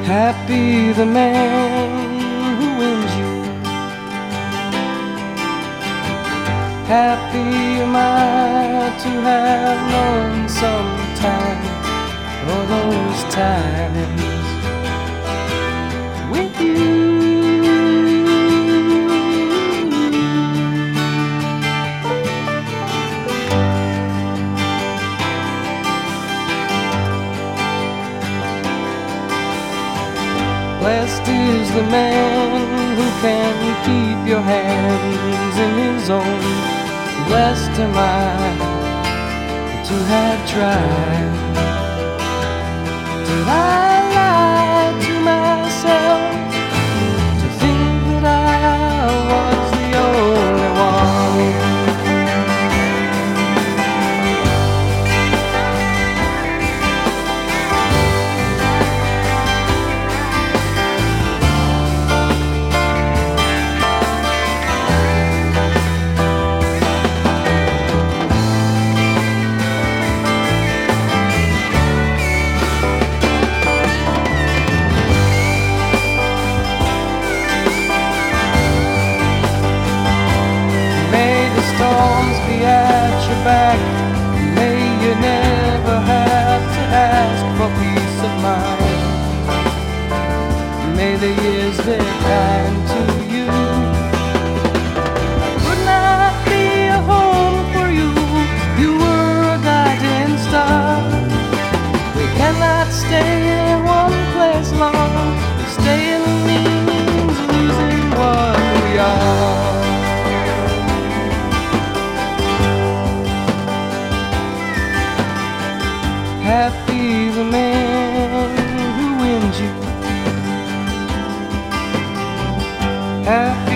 Happy the man who wins you. Happy am I to have known sometime, all those times with you. Blessed is the man who can keep your hands in his own. Blessed am I to have tried. Did I lie to myself to think that I was the only one? Storms be at your back. May you never have to ask for peace of mind. May the years be kind to you. Could not be a home for you. You were a guiding star. We cannot stay in one place long. Staying means losing what we are. Happy the man who wins you. Happy